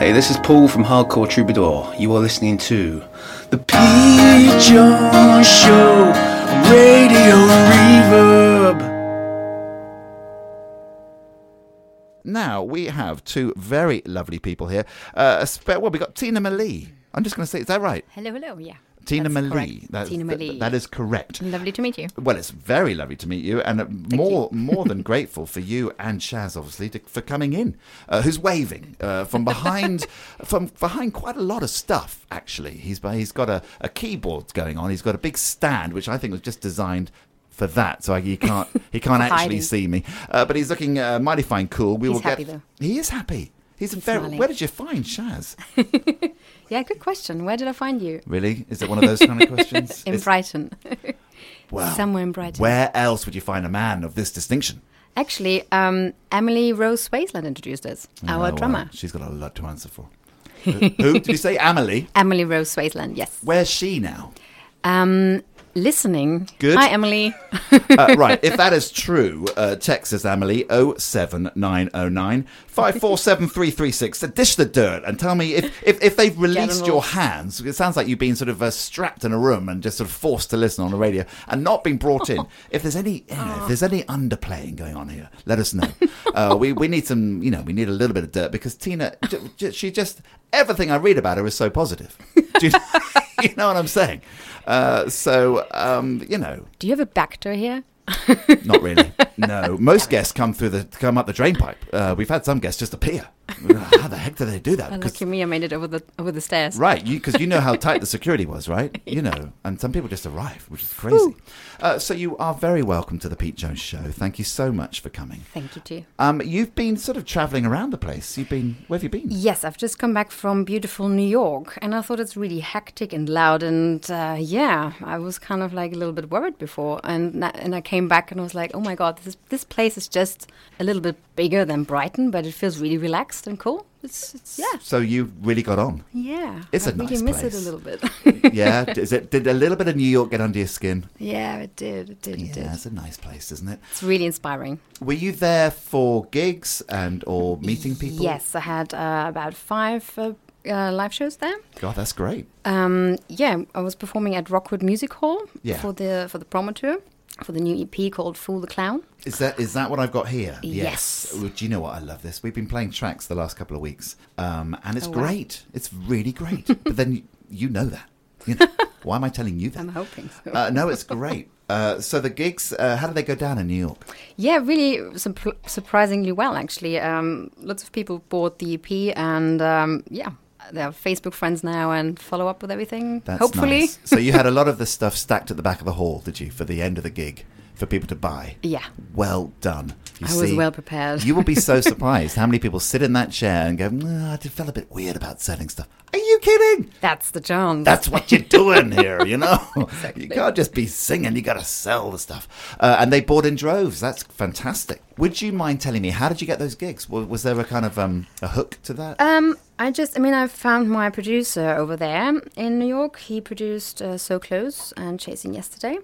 Hey, this is Paul from Hardcore Troubadour. You are listening to The Pete Jones Show, Radio Reverb. Now, we have two very lovely people here. Well, we got Tina Malee. I'm just going to say, is that right? Hello, yeah. Tina That's Malee. Tina Malee. That is correct. Lovely to meet you. Well, it's very lovely to meet you, and more than grateful for you and Shaz, obviously, for coming in. Who's waving from behind, from behind quite a lot of stuff. Actually, he's got a keyboard going on. He's got a big stand, which I think was just designed for that, so he can't actually see me. But he's looking mighty fine, cool. He's happy though. He is happy. He's smiling. Where did you find Shaz? Yeah, good question. Where did I find you? Really? Is it one of those kind of questions? In Brighton. Well, somewhere in Brighton. Where else would you find a man of this distinction? Actually, Emily Rose Swaisland introduced us, our drummer. Well, she's got a lot to answer for. Who did you say? Emily? Emily Rose Swaisland, yes. Where's she now? Listening. Good. Hi, Emily. Right, if that is true, text us, Emily, 07909 547 336. Dish the dirt and tell me if they've released your hands. It sounds like you've been sort of strapped in a room and just sort of forced to listen on the radio and not been brought in. If there's any, if there's any underplaying going on here, let us know. We need some, we need a little bit of dirt because Tina, she just everything I read about her is so positive. Do you know what I'm saying? Do you have a Bacter here? Not really. No. Most guests come up the drain pipe. We've had some guests just appear. How the heck do they do that? Well, lucky me, I made it over the stairs. Right, because you know how tight the security was, right? And some people just arrive, which is crazy. So you are very welcome to the Pete Jones Show. Thank you so much for coming. Thank you too. You've been sort of travelling around the place. Where have you been? Yes, I've just come back from beautiful New York, and I thought it's really hectic and loud, and I was kind of like a little bit worried before, and I came back and I was like, oh my God, this place is just a little bit bigger than Brighton, but it feels really relaxed and cool. It's. So you really got on. Yeah, it's I a nice really miss place. it a little bit. Yeah, did a little bit of New York get under your skin? Yeah, it did. Yeah, it's a nice place, isn't it? It's really inspiring. Were you there for gigs or meeting people? Yes, I had about 5 live shows there. God, that's great. I was performing at Rockwood Music Hall for the promo tour for the new EP called Fool the Clown. Is that what I've got here? Yes. Well, do you know what? I love this. We've been playing tracks the last couple of weeks, and it's great. It's really great. But then you know that. Why am I telling you that? I'm hoping so. No, it's great. So the gigs, how did they go down in New York? Yeah, really surprisingly well, actually. Lots of people bought the EP, and they're Facebook friends now and follow up with everything. That's hopefully. Nice. So you had a lot of the stuff stacked at the back of the hall, did you, for the end of the gig, for people to buy? Yeah. Well done. I was well prepared. You will be so surprised how many people sit in that chair and go, I felt a bit weird about selling stuff. Are you kidding? That's the chance. That's what you're doing here, Exactly. You can't just be singing, you got to sell the stuff. And they bought in droves. That's fantastic. Would you mind telling me, how did you get those gigs? Was there a kind of a hook to that? I found my producer over there in New York. He produced So Close and Chasing Yesterday.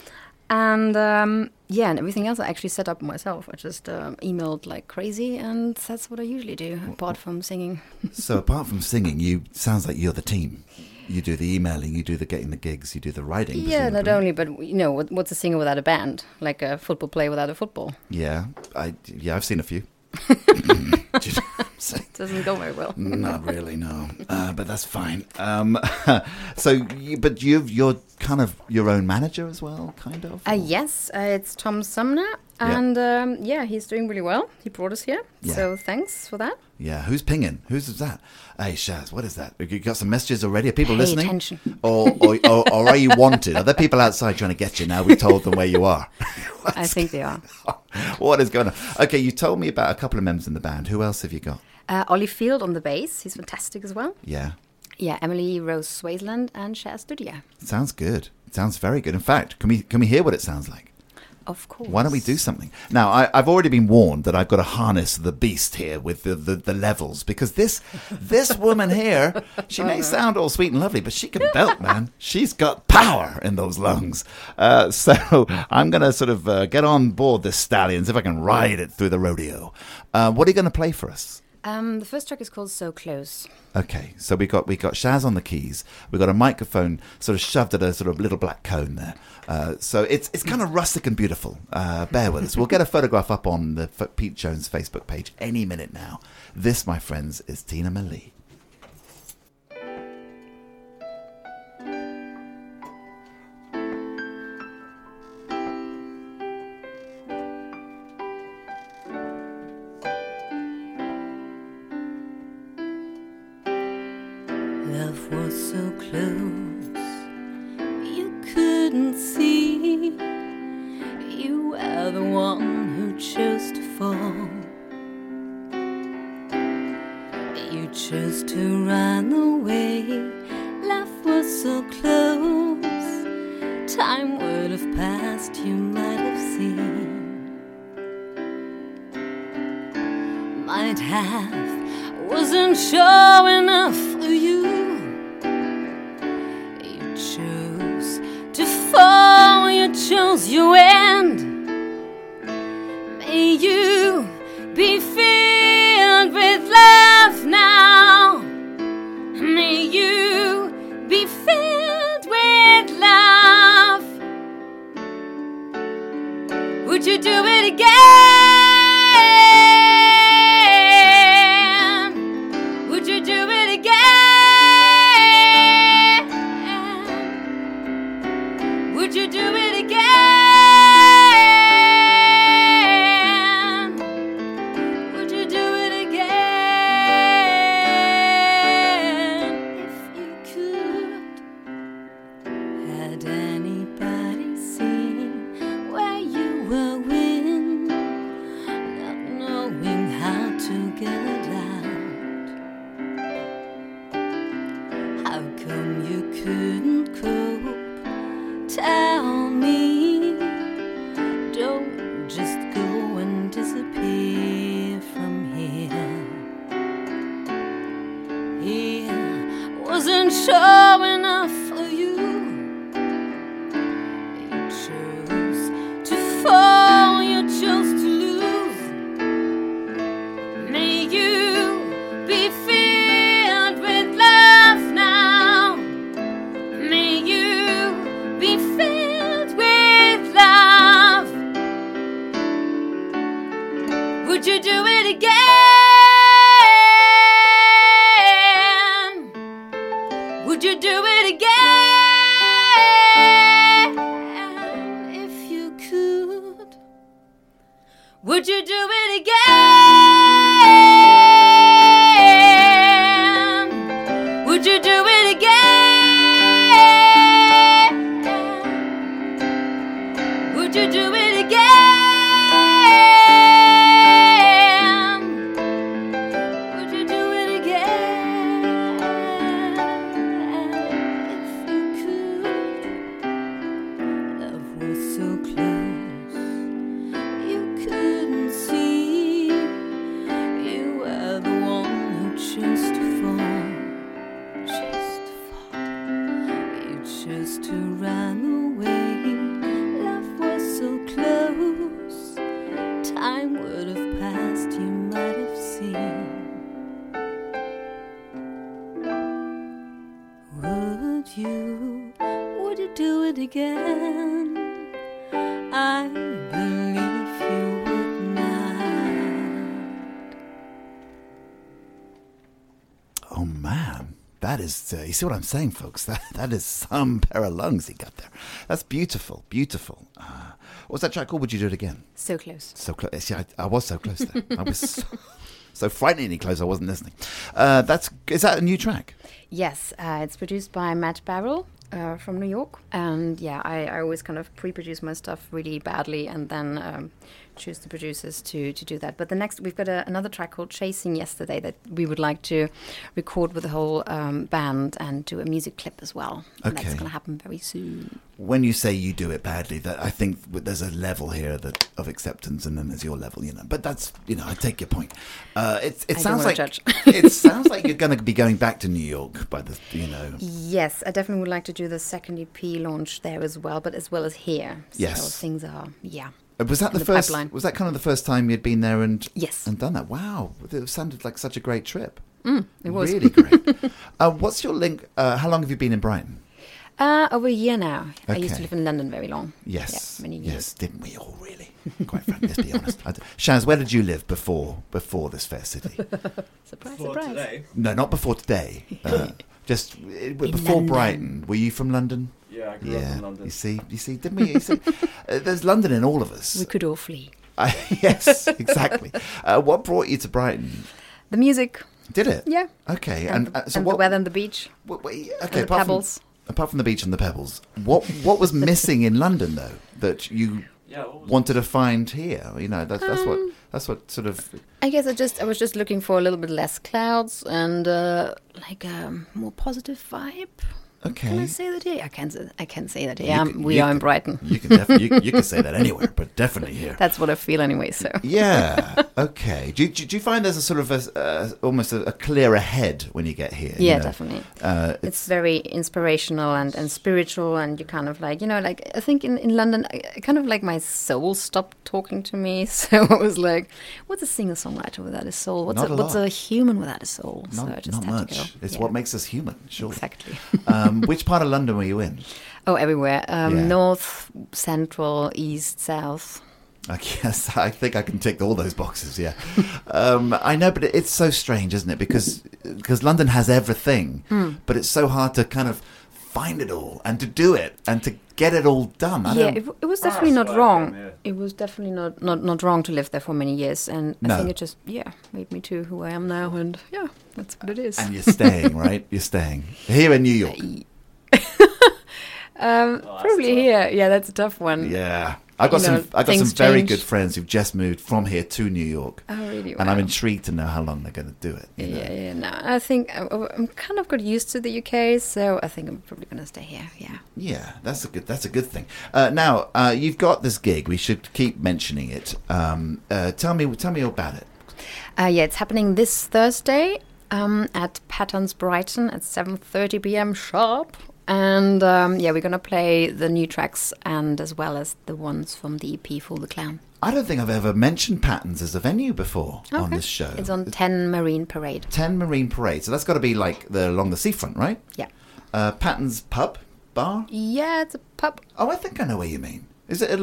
And and everything else I actually set up myself. I just emailed like crazy, and that's what I usually do, apart from singing. So apart from singing, sounds like you're the team. You do the emailing, you do the getting the gigs, you do the writing. Yeah, not only, but what's a singer without a band? Like a football player without a football. Yeah, I've seen a few. Doesn't go very well. Not really, no. But that's fine. You're kind of your own manager as well, kind of? Yes, it's Tom Sumner. And he's doing really well. He brought us here. Yeah. So thanks for that. Yeah, who's pinging? Who's that? Hey, Shaz, what is that? You got some messages already? Are people listening? Attention. Or are you wanted? Are there people outside trying to get you now we've told them where you are? I think they are. What is going on? Okay, you told me about a couple of members in the band. Who else have you got? Ollie Field on the bass. He's fantastic as well. Yeah. Yeah, Emily Rose Swaisland and Shaz Dudia. Sounds good. It sounds very good. In fact, can we hear what it sounds like? Of course. Why don't we do something? Now, I've already been warned that I've got to harness the beast here with the levels, because this woman here, she may sound all sweet and lovely, but she can belt, man. She's got power in those lungs. So I'm going to sort of get on board this stallion, see if I can ride it through the rodeo. What are you going to play for us? The first track is called So Close. Okay, so we got Shaz on the keys. We got a microphone sort of shoved at a sort of little black cone there. So it's kind of rustic and beautiful. Bear with us. We'll get a photograph up on the Pete Jones Facebook page any minute now. This, my friends, is Tina Malee. Love was so close, you couldn't see. You were the one who chose to fall. You chose to run away. Love was so close, time would have passed, you might have seen. Might have, wasn't sure enough for you. You chose to fall, you chose your end. May you be filled with love now. May you be filled with love. Would you do it again? Would you do it again? Would you do it again? Would you do it again? If you could, had anybody seen where you were when, not knowing how to get out? How come you couldn't cope? Tell me, don't just go and disappear from here. Here wasn't sure enough for you. You chose to fall, you chose to lose. May you be filled with love now. May you be filled with love. Would you do it again? Would you do it again? If you could, would you do it again? Would you do it again? Would you do it again? Would you do it again? If you could. Love was so close, you couldn't see. You were the one who chose to fall. Chose to fall. You chose to run away. Love was so close, time would have passed, you might have seen. Would you do it again? I believe you would not. Oh man, that is, you see what I'm saying, folks? That is some pair of lungs he got there. That's beautiful, beautiful. What's that track called? Would you do it again? So Close. So close. See, I was so close there. I was so frighteningly close I wasn't listening. Is that a new track? Yes, it's produced by Matt Barrell from New York. And yeah, I always kind of pre-produce my stuff really badly and then choose the producers to do that. But we've got another track called Chasing Yesterday that we would like to record with the whole band and do a music clip as well. And that's going to happen very soon. When you say you do it badly, that I think there's a level here of acceptance, and then there's your level, But that's, I take your point. It sounds like it sounds like you're going to be going back to New York by the, Yes, I definitely would like to do the second EP launch there as well, but as well as here. So yes, things are, Was that in the the first? pipeline. Was that kind of the first time you'd been there and Yes. and done that? Wow, it sounded like such a great trip. It was. Really great. What's your link? How long have you been in Brighton? Over a year now. I used Okay. to live in London very long. Yes, Yeah, many years. yes. Didn't we all really? Quite frankly, let's be honest. Shaz, where did you live before this fair city? Surprise, For surprise. today. No, not before today. Just before London. Brighton. Were you from London? Yeah, I grew up in London. You see, didn't we? You see, there's London in all of us. We could all flee. Yes, exactly. What brought you to Brighton? The music, Did it? yeah. Okay, And, so and what? the weather and the beach. Okay, and the apart pebbles. apart from the beach and the pebbles, what was missing in London though that you Yeah, what was wanted to find here? You know, that's what sort of. I guess I was just looking for a little bit less clouds and like a more positive vibe. Can I Okay. say that here? I can say that here. You can- We you are in can- Brighton. You can definitely you can say that anywhere, but definitely here. That's what I feel anyway. So Yeah. Okay. Do you find there's a sort of almost a clearer head when you get here? yeah, you know? definitely. It's It's very inspirational and spiritual, and you kind of like, like I think in London, I kind of like my soul stopped talking to me. So I was like, what's a singer-songwriter without a soul? What's Not a what's lot. a human without a soul? So I not, just not had much. to go. It's Yeah, what makes us human, surely. exactly. Which part of London were you in? Oh, everywhere. Yeah. North, central, east, south. I guess I think I can tick all those boxes. Yeah, I know, but it's so strange, isn't it? Because London has everything, but it's so hard to kind of find it all and to do it and to get it all done. I Yeah, don't- it was definitely that's not why I wrong. came here. It was definitely not wrong to live there for many years, and No. I think it just made me to who I am now, and yeah, that's what it is. and you're staying, right? You're staying here in New York. Probably tough. here. Yeah, that's a tough one. Yeah, I got You know, some things very change. good friends who've just moved from here to New York, Oh, really? and I'm Wow. intrigued to know how long they're going to do it. you know? Yeah. No, I think I'm kind of got used to the UK, so I think I'm probably going to stay here. Yeah. Yeah, that's a good thing. Now you've got this gig. We should keep mentioning it. Tell me all about it. Yeah, it's happening this Thursday at Patterns Brighton at 7:30 p.m. sharp. And we're going to play the new tracks and as well as the ones from the EP Fool the Clown. I don't think I've ever mentioned Patterns as a venue before on Okay. this show. It's on 10 Marine Parade. 10 Marine Parade. So that's got to be like along the seafront, right? Yeah. Patterns pub bar. Yeah, it's a pub. Oh, I think I know where you mean. Is it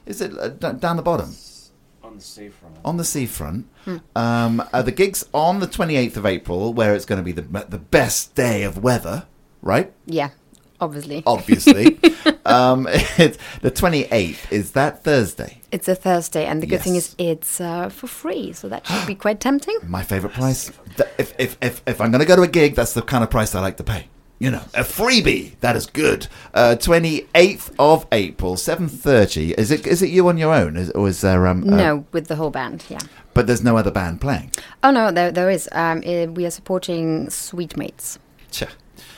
down the bottom? on the seafront. On the seafront. The gig's on the 28th of April, where it's going to be the best day of weather, right? Yeah, obviously. Obviously. It's the 28th. Is that Thursday? It's a Thursday, and the good thing Yes. is it's for free, so that should be quite tempting. My favourite price. If I'm going to go to a gig, that's the kind of price I like to pay. You know, a freebie. That is good. 28th of April, 7:30. Is it you on your own, or is there? No, with the whole band, yeah. But there's no other band playing. Oh, no, there is. We are supporting Sweet Mates. Tja.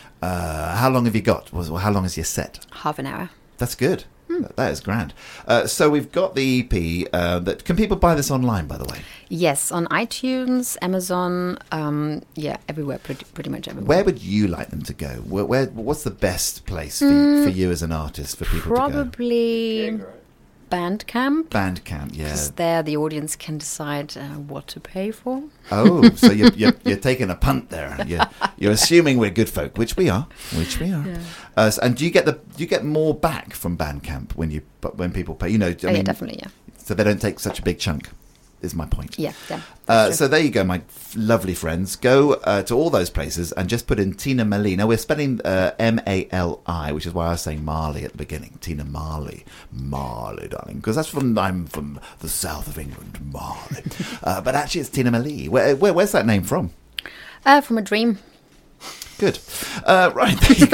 How long have you got? How long is your set? Half an hour. That's good. That is grand. So we've got the EP. That can people buy this online, by the way? Yes, on iTunes, Amazon, everywhere, pretty much everywhere. Where would you like them to go? What's the best place for you as an artist for people to go? Probably Gig, right? Bandcamp. Bandcamp, yeah. Because there the audience can decide what to pay for. Oh, so you're taking a punt there. You're assuming we're good folk, which we are. Yeah. And do you get more back from Bandcamp when people pay? You know, Yeah, definitely, yeah. So they don't take such a big chunk. Is my point. Yeah. That's So true. there you go, my lovely friends. Go to all those places and just put in Tina Mali. Now, we're spelling M-A-L-I, which is why I was saying Marley at the beginning. Tina Marley. Marley, darling. Because I'm from the south of England, Marley. But actually, it's Tina Mali. Where's that name from? From a dream. Good. Right, there you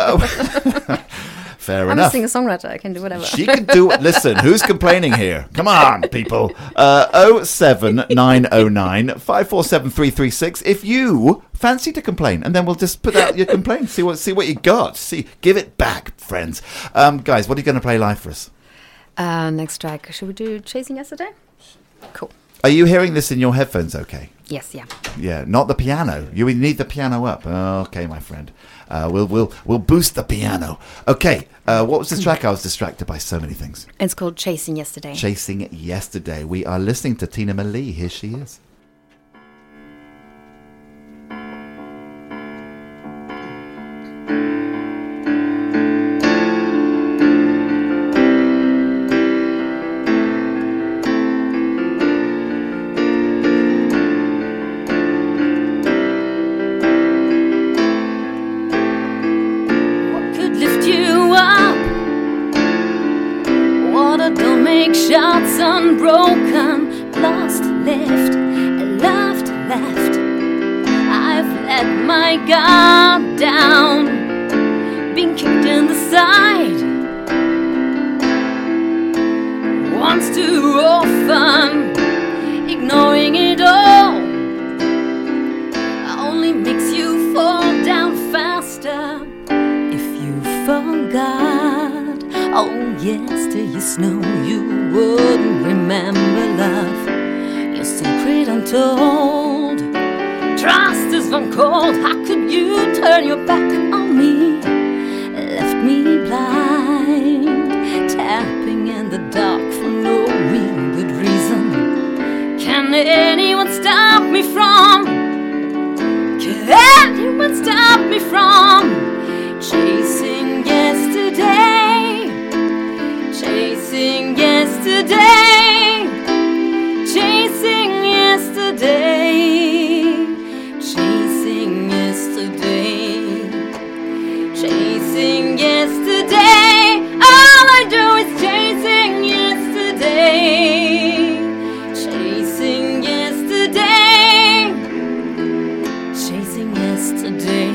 go. Fair I'm a enough. singer-songwriter. I can do whatever. She can do it. Listen, who's complaining here? Come on, people. 07909 547 336 if you fancy to complain, and then we'll just put out your complaint. See what you got. Give it back, friends. Guys, what are you going to play live for us? Next track. Should we do Chasing Yesterday? Cool. Are you hearing this in your headphones? Okay. Yes, yeah. Yeah, not the piano. You need the piano up. Okay, my friend. We'll boost the piano. Okay, what was this track? I was distracted by so many things. It's called Chasing Yesterday. Chasing Yesterday. We are listening to Tina Malee. Here she is. Shots unbroken, lost, left, loved, left. I've let my guard down, been kicked in the side once too often, ignoring it all only makes you fall down faster. If you forgot, oh yes, till you know you wouldn't remember love, your secret untold. Trust is one cold. How could you turn your back on me? Left me blind, tapping in the dark for no real good reason. Can anyone stop me from? Can anyone stop me from chasing yesterday? Chasing yesterday, chasing yesterday, chasing yesterday, chasing yesterday. All I do is chasing yesterday, chasing yesterday, chasing yesterday.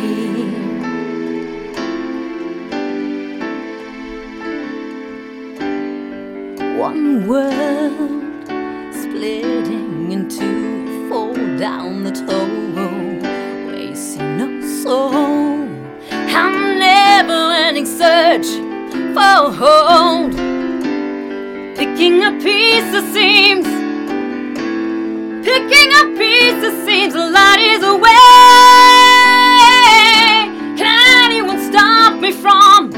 One world splitting in two, fall down the toll, where you see no soul. I'm never-ending search for hold, picking up pieces seems, picking up pieces seems the light is away. Can anyone stop me from?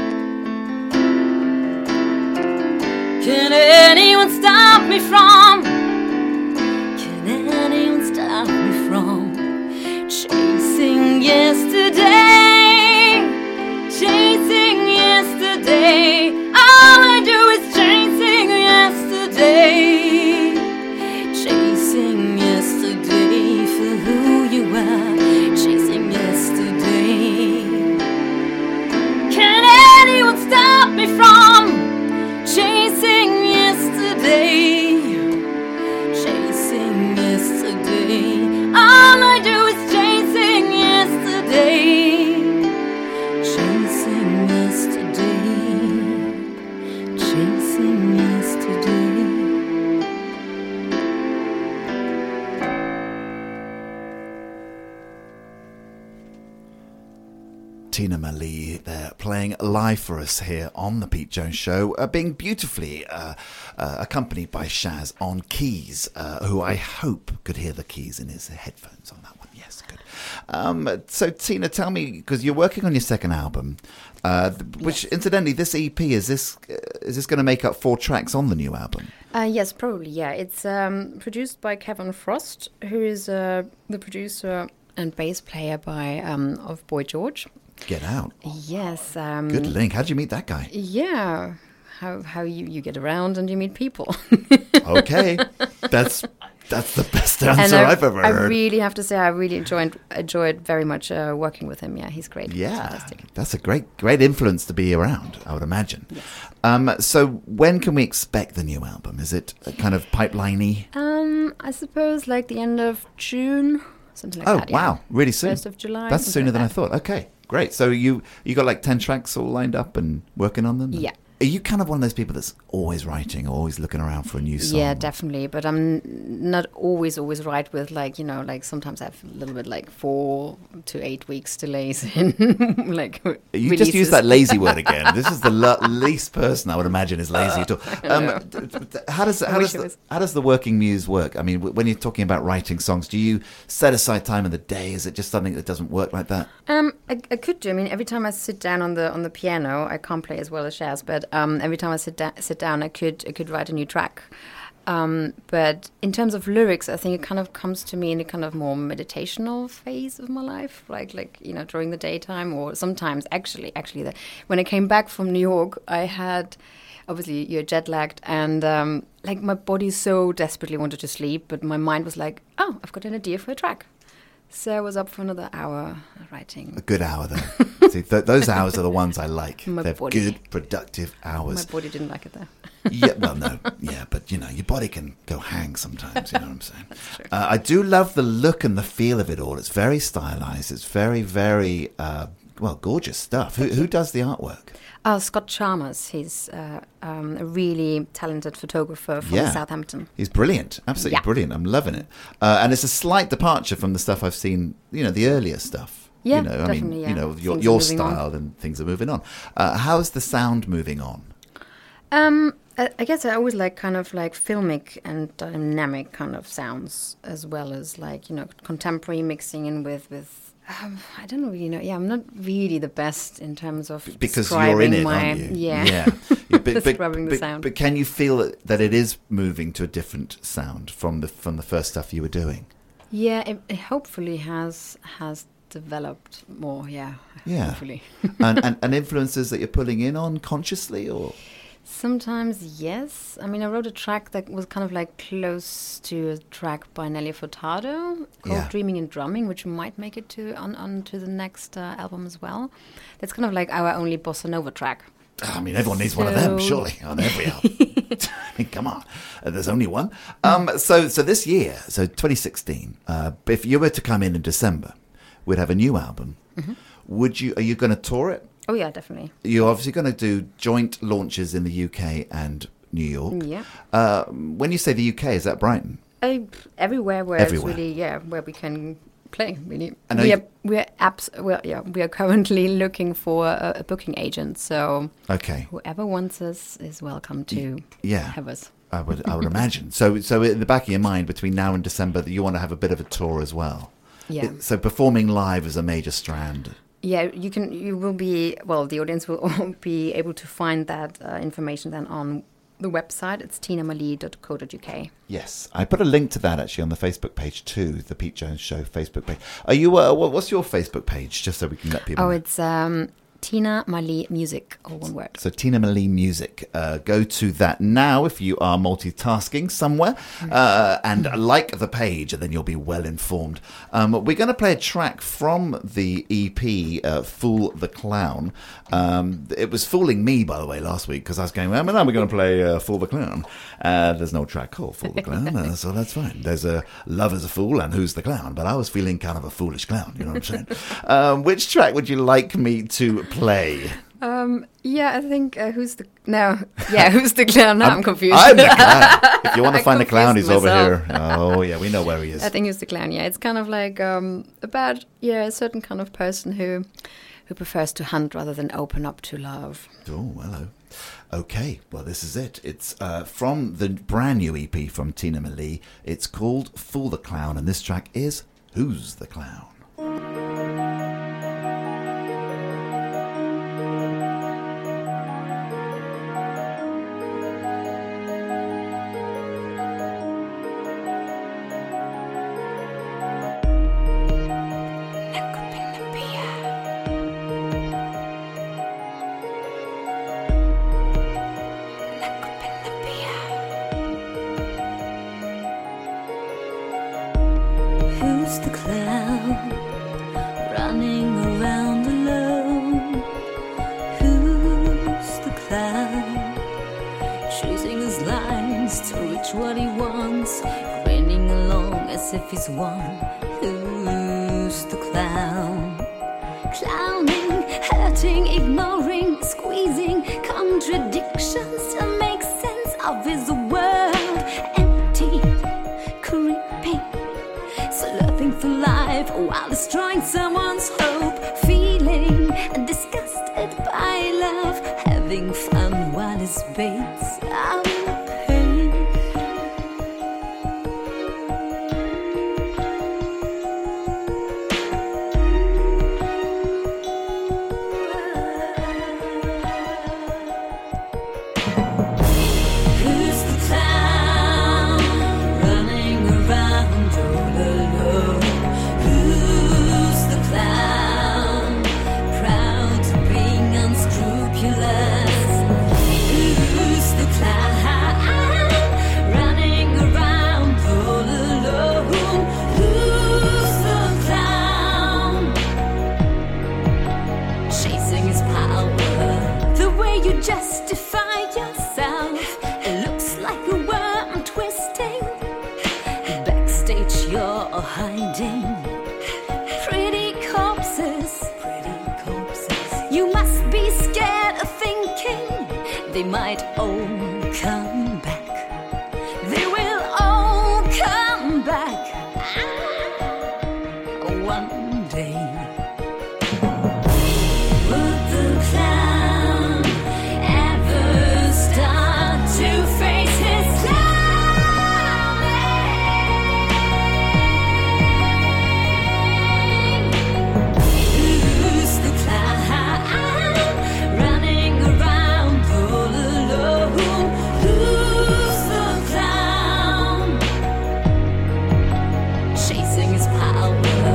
Can anyone stop me from? Can anyone stop me from chasing yesterday? Chasing yesterday. All I do is chasing yesterday. Chasing yesterday for who you are. Chasing yesterday. Can anyone stop me from chasing yesterday, chasing yesterday? All I do is chasing yesterday, chasing yesterday, chasing yesterday. Tina Malee there playing live for us here on the Pete Jones Show, being beautifully accompanied by Shaz on keys, who I hope could hear the keys in his headphones on that one. Yes, good. So Tina, tell me, because you're working on your second album, which incidentally, this EP, is this going to make up 4 tracks on the new album? Yes, probably, yeah. It's produced by Kevin Frost, who is the producer and bass player of Boy George. Get Out. Yes. Good link. How'd you meet that guy? Yeah. How you get around and you meet people. Okay. That's the best answer I've ever heard. I really have to say I really enjoyed very much working with him. Yeah, he's great. Yeah, that's a great influence to be around, I would imagine. Yes. So when can we expect the new album? Is it kind of pipeline-y? I suppose like the end of June, something like that. Oh, wow. Really soon. 1st of July. That's sooner than I thought. Okay, great. So you got like 10 tracks all lined up and working on them? Yeah. Are you kind of one of those people that's always writing, always looking around for a new song? Yeah, definitely. But I'm not always right with like, you know, like sometimes I have a little bit like 4 to 8 weeks delays in like You releases. just use that lazy word again. This is the least person I would imagine is lazy at all. How does the working muse work? I mean, when you're talking about writing songs, do you set aside time in the day? Is it just something that doesn't work like that? I could do. I mean, every time I sit down on the piano, I can't play as well as Shaz, but every time I sit down, I could write a new track. But in terms of lyrics, I think it kind of comes to me in a kind of more meditational phase of my life, like you know, during the daytime, or sometimes actually when I came back from New York, I had. Obviously, you're jet lagged, and like my body so desperately wanted to sleep, but my mind was like, "Oh, I've got an idea for a track." So I was up for another hour writing. A good hour, though. See, those hours are the ones I like. They're good, productive hours. My body didn't like it, though. Yeah, well, no, yeah, but you know, your body can go hang sometimes. You know what I'm saying? That's true. I do love the look and the feel of it all. It's very stylized. It's very, very gorgeous stuff. Who does the artwork? Scott Chalmers. He's a really talented photographer from Southampton. He's brilliant, absolutely brilliant. I'm loving it, and it's a slight departure from the stuff I've seen. You know, the earlier stuff. Yeah, you know, definitely. I mean, Yeah. you know, Things your are moving style on. and things are moving on. How's the sound moving on? I guess I always like kind of like filmic and dynamic kind of sounds, as well as like, you know, contemporary mixing in with I don't really know. Yeah, I'm not really the best in terms of because you're in it, aren't you? Yeah. Describing the sound. But can you feel that it is moving to a different sound from the first stuff you were doing? Yeah, it hopefully has developed more. Yeah. Hopefully. and influences that you're pulling in on consciously, or? Sometimes, yes. I mean, I wrote a track that was kind of like close to a track by Nelly Furtado called Dreaming and Drumming, which might make it onto the next album as well. That's kind of like our only bossa nova track. I mean, everyone needs one of them, surely, on every album. I mean, come on. There's only one. So this year, so 2016, if you were to come in December, we'd have a new album. Mm-hmm. Are you going to tour it? Oh, yeah, definitely. You're obviously going to do joint launches in the UK and New York. Yeah. When you say the UK, is that Brighton? Everywhere where it's really, where we can play, really. We are currently looking for a booking agent, so whoever wants us is welcome to have us. I would imagine. So in the back of your mind, between now and December, that you want to have a bit of a tour as well. Yeah. So performing live is a major strand. Yeah, the audience will all be able to find that information then on the website. It's tinamalee.co.uk. Yes, I put a link to that actually on the Facebook page too, the Pete Jones Show Facebook page. Are you? What's your Facebook page, just so we can let people know? It's Tina Malee Music, all one word. So Tina Malee Music. Go to that now if you are multitasking somewhere and like the page, and then you'll be well informed. We're going to play a track from the EP, Fool the Clown. It was fooling me, by the way, last week, because I was going, well, now we're going to play Fool the Clown. There's no track called Fool the Clown, so that's fine. There's a Love is a Fool and Who's the Clown, but I was feeling kind of a foolish clown, you know what I'm saying? Which track would you like me to play? I think Who's the Clown? Now I'm confused. I'm the clown. If you want to find the clown, he's myself. over here. Oh yeah, we know where he is. I think Who's the Clown. Yeah, it's kind of like about a certain kind of person who prefers to hunt rather than open up to love. Oh, hello. Okay, well, this is it. It's from the brand new EP from Tina Malee. It's called Fool the Clown, and this track is Who's the Clown? Who's the clown running around alone? Who's the clown choosing his lines to reach what he wants, grinning along as if he's won? Who's the clown? Clowning, hurting, ignoring, squirming squeezing contradictions to make sense of his world. Empty, creeping, slurping for life while destroying someone's hope. Feeling disgusted by love, having fun while his baits out pain. Who's the clown running around all alone? Who's the clown proud of being unscrupulous? Who's the clown running around all alone? Who's the clown chasing his power? The way you justify yourself, it looks like a worm twisting. Backstage you're hiding pretty corpses. You must be scared of thinking they might all come back. They will all come back one day. Would the clown ever start to face his clowning? Who's the clown running around all alone? Who's the clown chasing his power?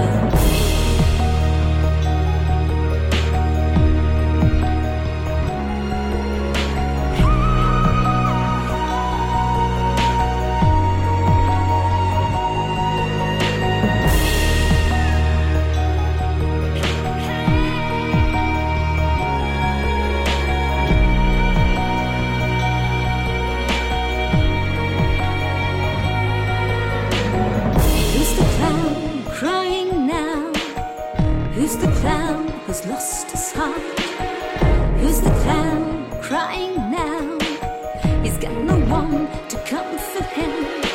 Who's the clown crying now? Who's the clown who's lost his heart? Who's the clown crying now? He's got no one to comfort him.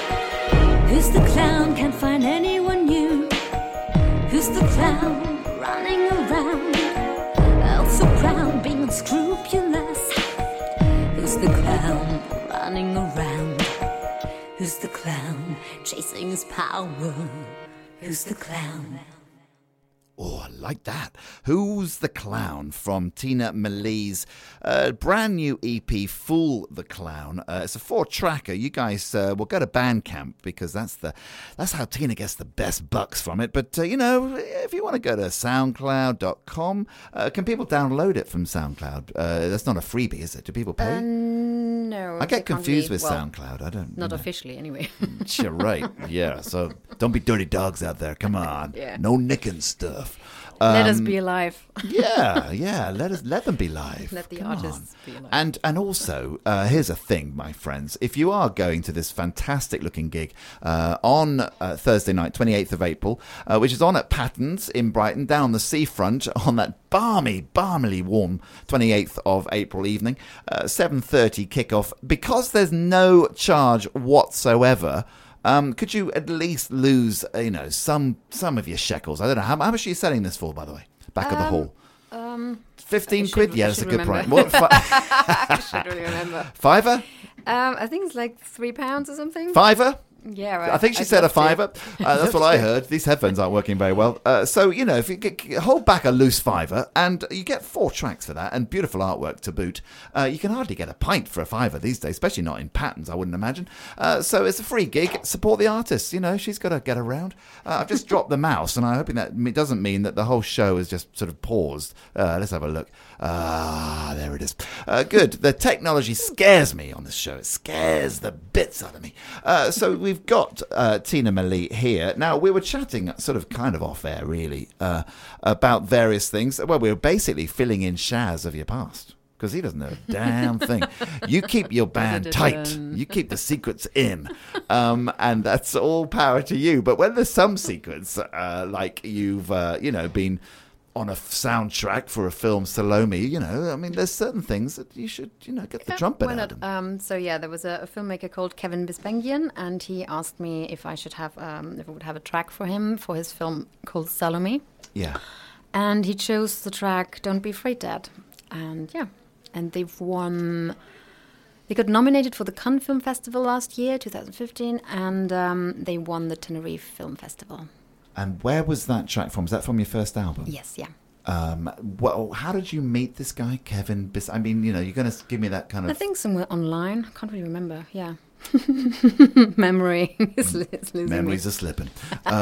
Who's the clown can't find anyone new? Who's the clown running around, also proud, being unscrupulous? Who's the clown running around? Who's the clown chasing his power? Who's the clown? Oh, I like that. Who's the Clown from Tina Malee's brand new EP, Fool the Clown. It's a 4-tracker. You guys will go to Bandcamp because that's how Tina gets the best bucks from it. But, if you want to go to soundcloud.com, can people download it from SoundCloud? That's not a freebie, is it? Do people pay? No. I get they can't confused be- with well, SoundCloud. I don't. Not officially, anyway. You're right. Yeah. So don't be dirty dogs out there. Come on. Yeah. No nicking stuff. Let us be alive. Yeah. Let them be live. Let the Come artists on. be alive. And also, here's a thing, my friends. If you are going to this fantastic looking gig on Thursday night, 28th of April, which is on at Patton's in Brighton, down on the seafront on that balmily warm 28th of April evening, 7:30 kickoff. Because there's no charge whatsoever. Could you at least lose, some of your shekels? I don't know. How much are you selling this for, by the way? Back of the hall. 15 quid? Yeah, that's a good price. What? I should really remember. Fiver? I think it's like £3 or something. Fiver? Yeah, right. I think she I'd said a love to. fiver. That's what I heard. These headphones aren't working very well. So, if you hold back a loose fiver and you get 4 tracks for that and beautiful artwork to boot, you can hardly get a pint for a fiver these days, especially not in Patton's, I wouldn't imagine. So it's a free gig. Support the artist. She's got to get around. I've just dropped the mouse and I'm hoping that it doesn't mean that the whole show is just sort of paused. Let's have a look. There it is. Good. The technology scares me on this show. It scares the bits out of me. So we've got Tina Malee here. Now, we were chatting sort of kind of off air, really, about various things. Well, we were basically filling in Shaz of your past. Because he doesn't know a damn thing. You keep your band tight. You keep the secrets in. And that's all power to you. But when there's some secrets, like you've, been on a soundtrack for a film, Salome, I mean, there's certain things that you should, get the trumpet Why out. not? So yeah, there was a filmmaker called Kevin Bispengian, and he asked me if I should have, if I would have a track for him for his film called Salome, Yeah. and he chose the track "Don't Be Afraid, Dad," and they've won. They got nominated for the Cannes Film Festival last year, 2015, and they won the Tenerife Film Festival. And where was that track from? Is that from your first album? Yes, yeah. Well, how did you meet this guy, Kevin I mean, you're going to give me that kind of... I think somewhere online. I can't really remember. Yeah. Memory is losing Memories me. are slipping.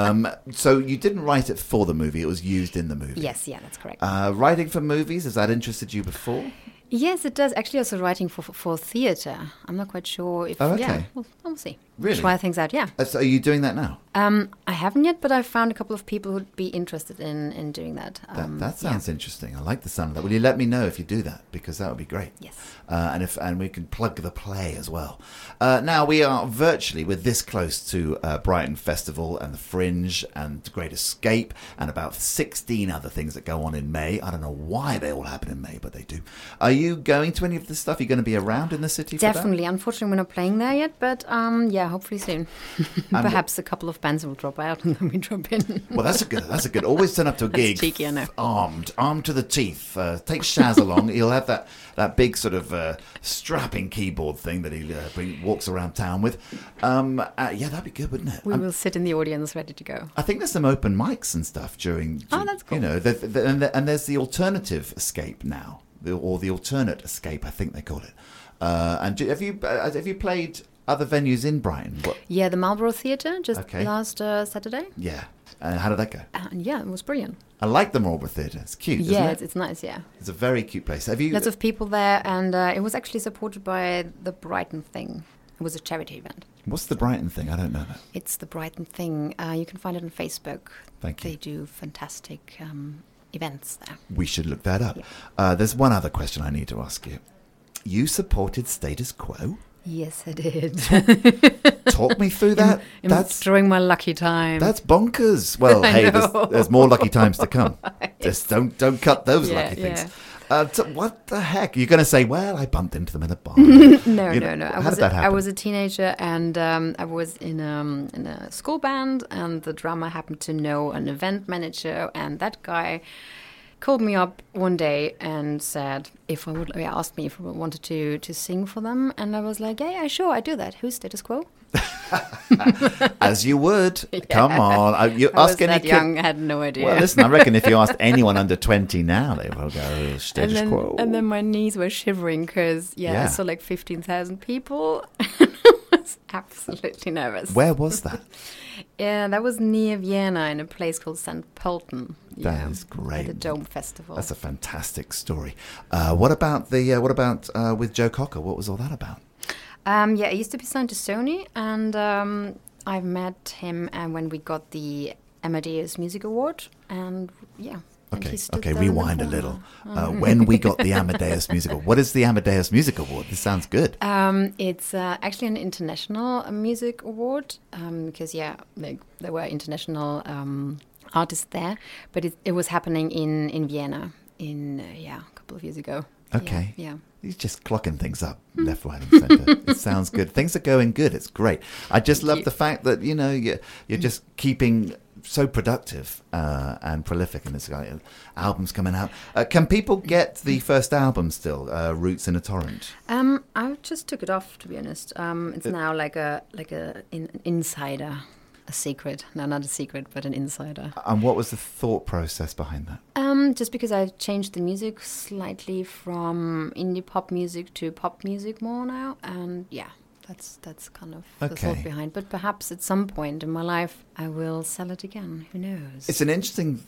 So you didn't write it for the movie. It was used in the movie. Yes, yeah, that's correct. Writing for movies, has that interested you before? Yes, it does. Actually, also writing for theatre. I'm not quite sure if... Oh, okay. Yeah, we'll see. Really? Try things out, yeah. So are you doing that now? I haven't yet, but I've found a couple of people who'd be interested in doing that. That sounds interesting. I like the sound of that. Will you let me know if you do that? Because that would be great. Yes. And we can plug the play as well. Now, we are virtually, we're this close to Brighton Festival and the Fringe and the Great Escape and about 16 other things that go on in May. I don't know why they all happen in May, but they do. Are you going to any of this stuff? Are you going to be around in the city for that? Definitely. Unfortunately, we're not playing there yet, but yeah, hopefully soon. Perhaps a couple of bands will drop out and then we drop in. Well, that's a good. Always turn up to a That's gig cheeky, I know. armed to the teeth. Take Shaz along. He'll have that big sort of strapping keyboard thing that he walks around town with. Yeah, that'd be good, wouldn't it? We will sit in the audience ready to go. I think there's some open mics and stuff during. Oh, that's cool. And there's the alternative escape now, or the alternate escape, I think they call it. And have you played other venues in Brighton? Yeah, the Marlborough Theatre just Okay. last Saturday. Yeah. And how did that go? And yeah, it was brilliant. I like the Marlborough Theatre. It's cute, isn't Yeah, it? it's nice, yeah. It's a very cute place. Have you? Lots of people there, and it was actually supported by the Brighton Thing. It was a charity event. What's the Brighton thing? I don't know that. It's the Brighton Thing. You can find it on Facebook. Thank you. They do fantastic events there. We should look that up. There's one other question I need to ask you. You supported status quo? Yes, I did. Talk me through that. During my lucky time. That's bonkers. Well, I hey, know. there's more lucky times to come. Just don't cut those Yeah, lucky things. yeah. So what the heck? You're going to say, well, I bumped into them in a bar. No. How did that happen? I was a teenager, and I was in a school band, and the drummer happened to know an event manager, and that guy called me up one day and said asked me if I wanted to sing for them, and I was like, yeah, sure, I do that. Who's Status Quo? As you would. Come on. You I was ask any that kid. young, I had no idea. Well, listen, I reckon if you asked anyone under 20 now, they will go, status quo. And then my knees were shivering because, Yeah. I saw like 15,000 people. I was absolutely nervous. Where was that? Yeah, that was near Vienna in a place called St. Pölten. That is great. At the Dome Festival. That's a fantastic story. What about with Joe Cocker? What was all that about? I used to be signed to Sony, and I've met him when we got the Amadeus Music Award, and yeah. and he stood Okay, there in the rewind a corner. little. When we got the Amadeus Music Award. What is the Amadeus Music Award? This sounds good. It's actually an international music award because there were international artists there, but it was happening in Vienna a couple of years ago. Okay. Yeah. He's just clocking things up left, right, and centre. It sounds good. Things are going good. It's great. I just love the fact that you're just keeping so productive and prolific, and it's got albums coming out. Can people get the first album still, Roots in a Torrent? I just took it off, to be honest. It's now like an insider, a secret. No, not a secret, but an insider. And what was the thought process behind that? Just because I've changed the music slightly from indie pop music to pop music more now, and yeah. That's kind of the thought behind. But perhaps at some point in my life, I will sell it again. Who knows? It's an interesting,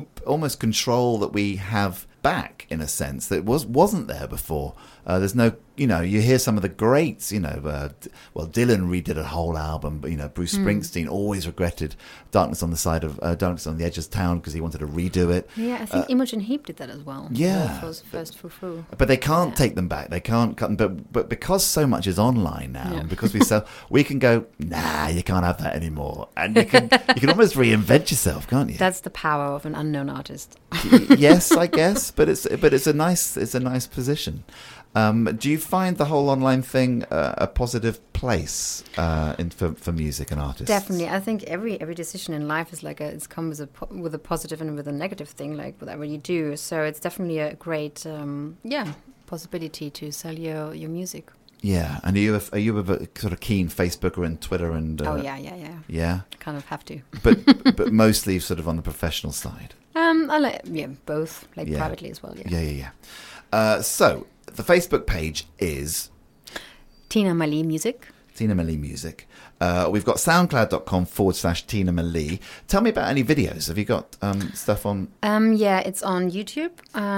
almost control that we have back, in a sense, that wasn't there before. There's no you know, you hear some of the greats, you know, well, Dylan redid a whole album, but, you know, Bruce Springsteen always regretted Darkness on the Edge of Town because he wanted to redo it. Yeah, I think Imogen Heap did that as well. Yeah. For his first Foo. But they can't take them back. They can't cut them. But because so much is online now, and because we can go, nah, you can't have that anymore. And you can almost reinvent yourself, can't you? That's the power of an unknown artist. Yes, I guess, but it's a nice position. Do you find the whole online thing a positive place for music and artists? Definitely, I think every decision in life is like it's come with a positive and with a negative thing, like whatever you do. So it's definitely a great possibility to sell your music. Yeah, and are you a sort of keen Facebooker and Twitter and? Oh yeah. Yeah. Kind of have to. But mostly sort of on the professional side. I like both, like Yeah. privately as well. Yeah. So the Facebook page is Tina Malee Music. Tina Malee Music. We've got soundcloud.com/Tina Malee. Tell me about any videos. Have you got stuff on? Yeah, it's on YouTube,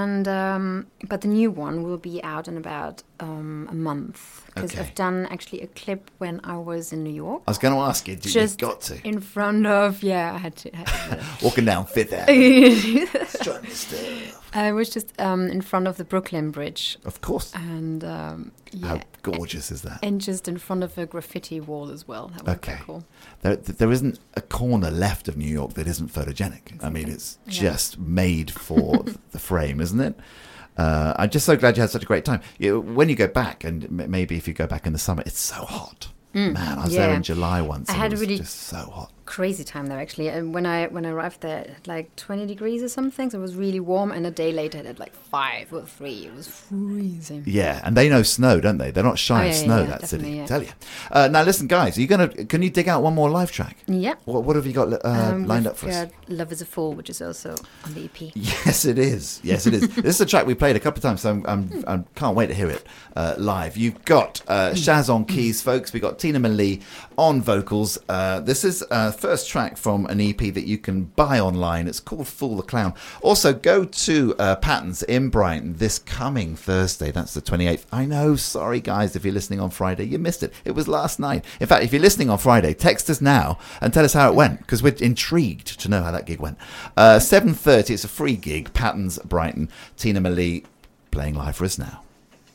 and but the new one will be out in about a month because Okay. I've done actually a clip when I was in New York. I was going to ask you. You've Just got to in front of I had to. walking down Fifth Avenue. Strutting your stuff. I was just in front of the Brooklyn Bridge, Of course. and How gorgeous is that? and just in front of a graffiti wall as well. That was Okay. quite cool. There isn't a corner left of New York that isn't photogenic. I mean, it's just made for the frame, isn't it? I'm just so glad you had such a great time. When you go back, and maybe if you go back in the summer, it's so hot. Man, I was there in July once. I and had it was really just so hot. Crazy time there actually, and when I arrived there, it had like 20 degrees or something, so it was really warm. And a day later, it had like 5 or 3. It was freezing. Yeah, and they know snow, don't they? They're not shy of snow. That city, definitely, yeah. tell you. Now, listen, guys, can you dig out one more live track? Yeah. What have you got lined up for us? Love is a Fool, which is also on the EP. Yes, it is. This is a track we played a couple of times, so I can't wait to hear it live. You've got Shaz on keys, folks. We've got Tina Malee on vocals. This is first track from an EP that you can buy online. It's called Fool the Clown. Also, go to Patterns in Brighton this coming Thursday. That's the 28th. I know, sorry guys, if you're listening on Friday, you missed it. It was last night. In fact, if you're listening on Friday, text us now and tell us how it went, because we're intrigued to know how that gig went. 7:30, it's a free gig. Patterns, Brighton. Tina Malee playing live for us now.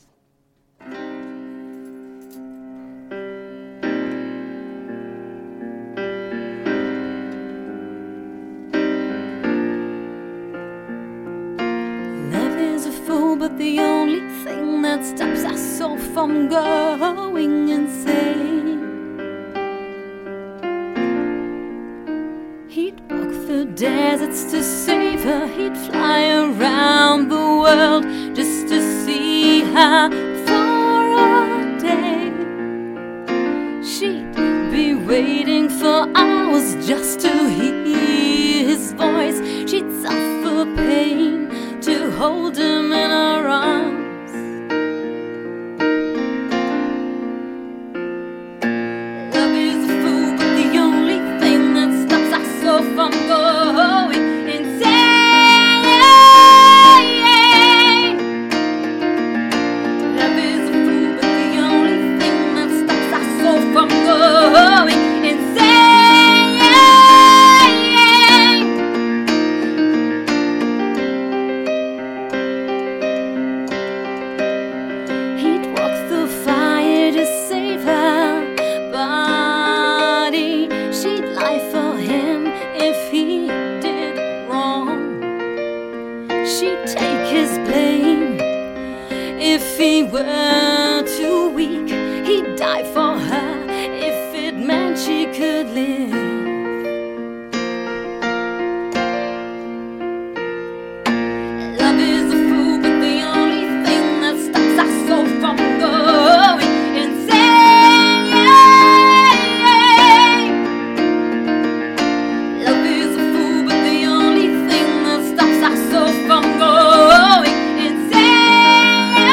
Love is a fool, but the only thing that stops us all from going insane. He'd walk through deserts to save her. He'd fly around the world just to see her for a day. She'd be waiting for hours just to hear his voice. She'd suffer pain to hold him in her arms. Love is a fool, but the only thing that stops us all from going insane. Love is a fool, but the only thing that stops us all from going insane. He'd walk through fire to save her body. She'd lie for him if he did wrong. She'd take his blame if he were too weak. He'd die for her if it meant she could live. Love is a fool, but the only thing that stops us all from going insane. Love is a fool, but the only thing that stops us all from going insane.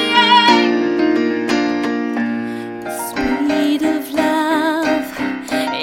The speed of love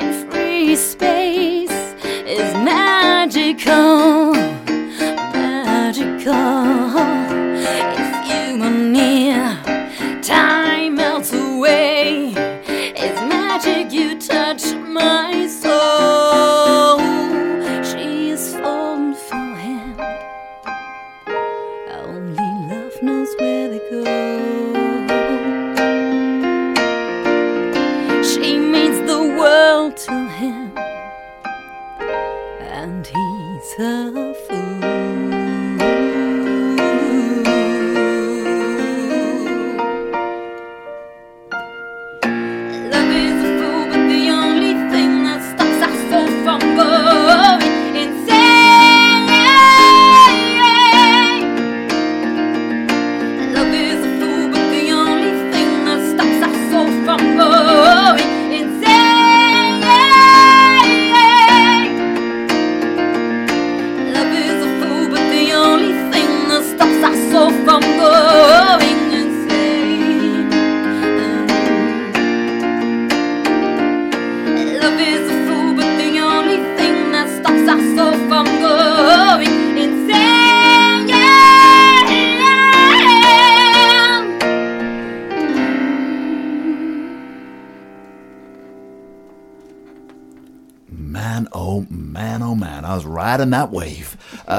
Oh man, I was riding that wave.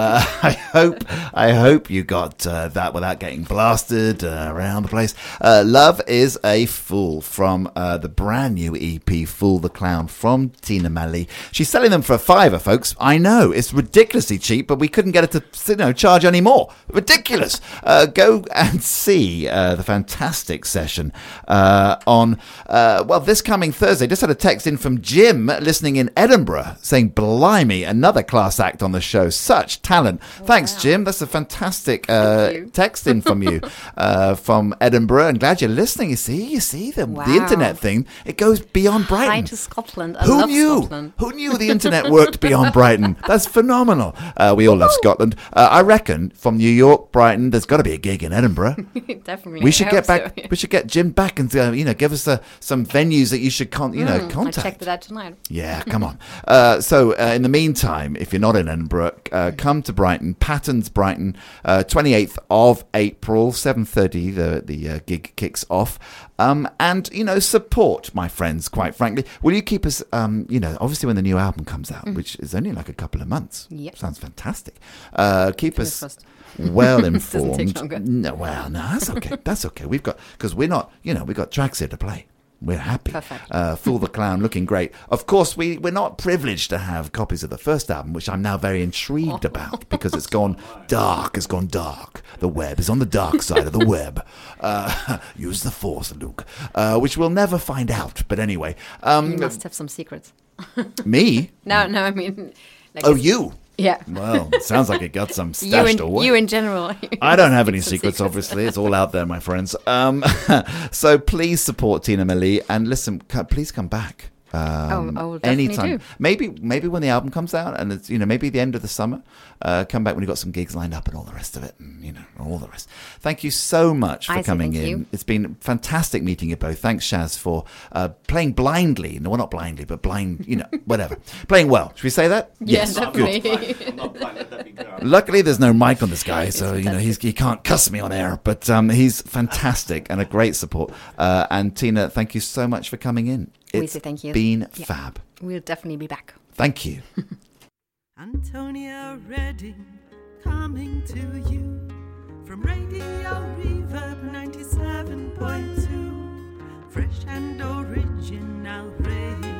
I hope you got that without getting blasted around the place. Love is a Fool from the brand new EP, Fool the Clown, from Tina Malley. She's selling them for a £5, folks. I know, it's ridiculously cheap, but we couldn't get her to charge any more. Ridiculous. Go and see the fantastic session on, this coming Thursday. Just had a text in from Jim, listening in Edinburgh, saying, blimey, another class act on the show. Such talent. Thanks, wow. Jim. That's a fantastic you. text in from you from Edinburgh. And glad you're listening. You see the Wow. internet thing. It goes beyond Brighton. Hi to Scotland. I Who love knew? Scotland. Who knew the internet worked beyond Brighton? That's phenomenal. We all love Scotland. I reckon from New York, Brighton, there's got to be a gig in Edinburgh. Definitely. We should I get hope back. so. We should get Jim back and give us some venues that you should I contact. checked it out tonight. Yeah, come on. So in the meantime, if you're not in Edinburgh, come to Brighton, Patterns Brighton, 28th of April, 7:30. The gig kicks off. And support, my friends. Quite frankly, will you keep us? Obviously when the new album comes out, which is only like a couple of months. Yep. Sounds fantastic. Keep Fingers us crossed. well Doesn't take informed. longer. No, that's okay. That's okay. Because we're not. We've got tracks here to play. We're happy. Perfect. Fool the Clown, looking great. Of course, we're not privileged to have copies of the first album, which I'm now very intrigued about because it's gone dark. It's gone dark. The web is on the dark side of the web. Use the Force, Luke, which we'll never find out. But anyway, You must have some secrets. me? No, I mean. Like Oh, you? Yeah. Well, it sounds like it got some stashed away. You in general. I don't have any Some secrets, obviously. It's all out there, my friends. So please support Tina Malley and listen. Please come back. I will definitely anytime. do. Maybe when the album comes out and it's maybe the end of the summer. Come back when you've got some gigs lined up and all the rest of it, and all the rest. Thank you so much for I say coming thank in. you. It's been fantastic meeting you both. Thanks, Shaz, for playing blindly. No, well, not blindly, but whatever. Playing well. Should we say that? Yeah, Yes. definitely. Good. I'm not blind, let that be clear. Luckily, there's no mic on this guy, so he can't cuss me on air. But he's fantastic and a great support. And Tina, thank you so much for coming in. We It's say thank you. been Yeah. fab. We'll definitely be back. Thank you. Antonia Redding coming to you from Radio Reverb 97.2, fresh and original radio.